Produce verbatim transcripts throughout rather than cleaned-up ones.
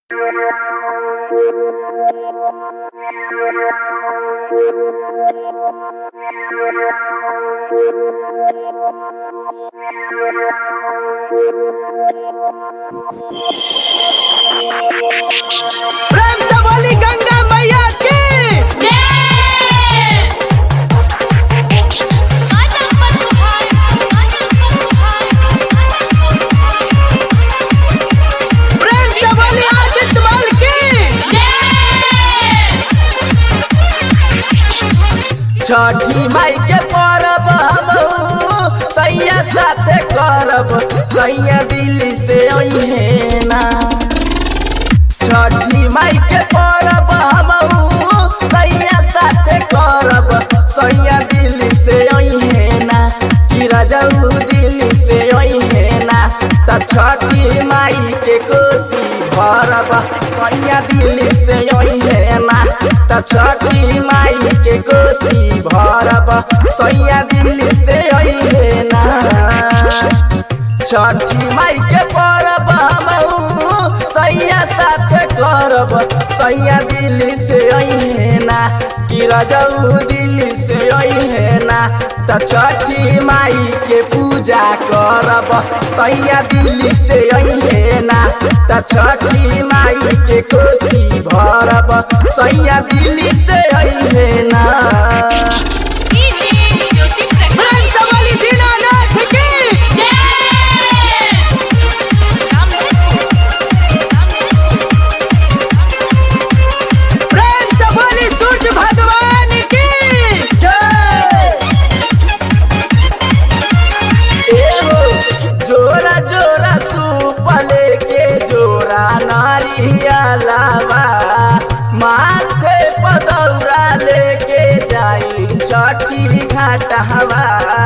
प्रेम से बोली गंगा मैया की प्रेम से बोली आदित्य माल की छठी माई के परब हम सैया साथे करब सैया दिल्ली से अइहे ना। छठी माई के परब हम सैया साथे करब सैया दिल्ली से अइहे ना कि राजाऊ दिल्ली से अइहे ना। त छठी माई के कोसी भरब सैया दिल्ली से अइहे ना। त छठी माई के कोसी भरब सैया दिल्ली से अइहे ना। छठी माई के परब हम सैया साथे करब सैया दिल्ली से अइहे ना कि राजाऊ दिल्ली से अइहे ना। त छठी माई के पूजा करब सैया दिल्ली से अइहे ना। त छठी माई के कोसी भरब सैया दिल्ली से अइहे ना। माथे पदौरा लेके जाई छठी घाटवा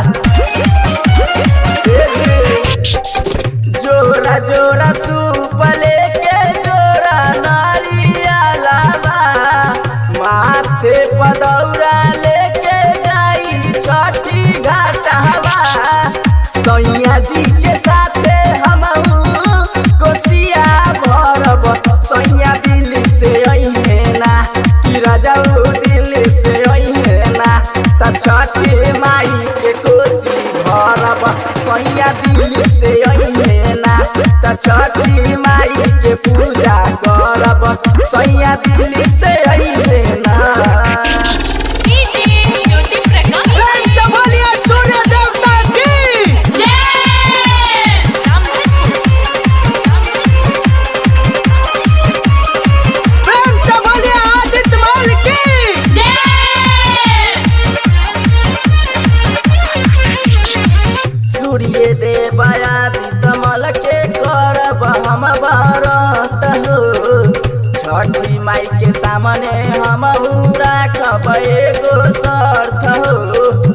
जोरा जोरा सूप लेके जोरा नारियलवा माथे पदौरा लेके जाई छठी घाटवा। सैया जी के साथे हम कोसिया भरब सैया दिल्ली से अइहे ना कि राजाऊ दिल्ली से अइहे ना। त छठी माई के कोसी भरब सैया दिल्ली से अइहे ना। त छठी माई के पूजा करब सैया दिल्ली से अइहे ना। सूर्य देव आदित्य मल के करब हम व्रत हो। छठी माई के सामने हम राखब एगो शर्त हो।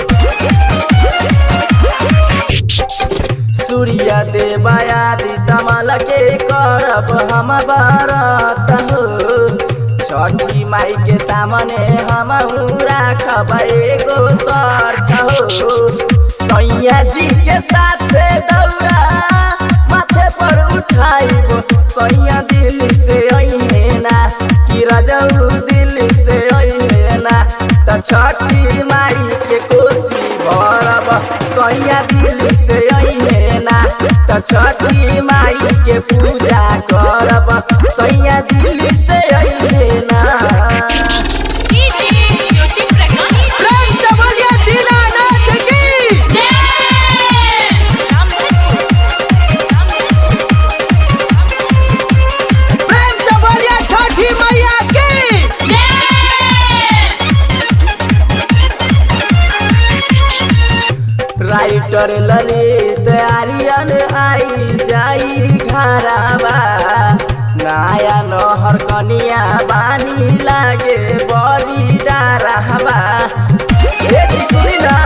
सूर्य देव आदित्य मल के करब हम व्रत हो। छठी माई के सामने हम राखब एगो शर्त हो। सैया जी के साथे दौरा माथे पर उठाइब सैया दिल्ली से अइहे ना कि राजाऊ दिल्ली से अइहे ना। त छठी माई के कोसी भरब सैया दिल्ली से अइहे ना। त छठी माई के पूजा करब सैया दिल्ली से अइहे ना। राइटर ललित आर्यन आई जाई घरवा नया नहर कनिया बानी लागे बड़ी डरवा। सुनी ना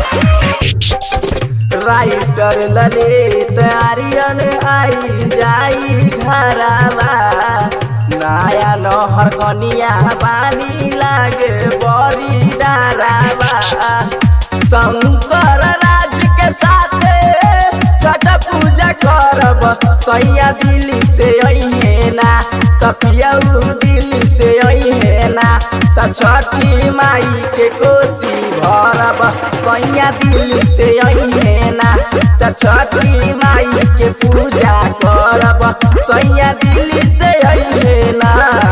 राइटर ललित आर्यन आई जाई घरवा नया नहर कनिया बानी लागे बड़ी डरवा। शंकर राज के साथे छठ पूजा करब सैया दिल्ली से अइहे ना। त पियाऊ दिल्ली से अइहे ना त छठी माई के कोसी भरब सैया दिल्ली से अइहे ना त छठी माई के पूजा करब सैया दिल्ली से अइहे ना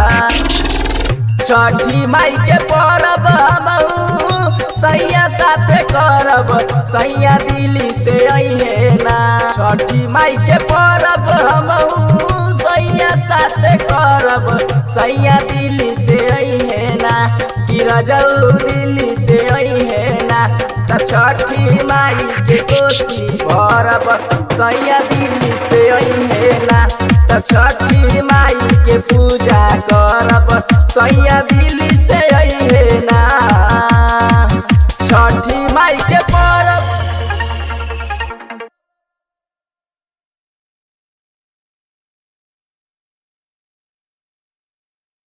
छठी माई के परब सैया साथे करब सैया दिल्ली से अइहे ना छठी माई के परब हमहू सैया साथे करब सैया दिल्ली से अइहे ना कि रजऊ दिल्ली से अइहे ना त छठी माई के कोसी भरब सैया दिल्ली से अइहे ना त छठी माई के पूजा करब सैया दिल्ली से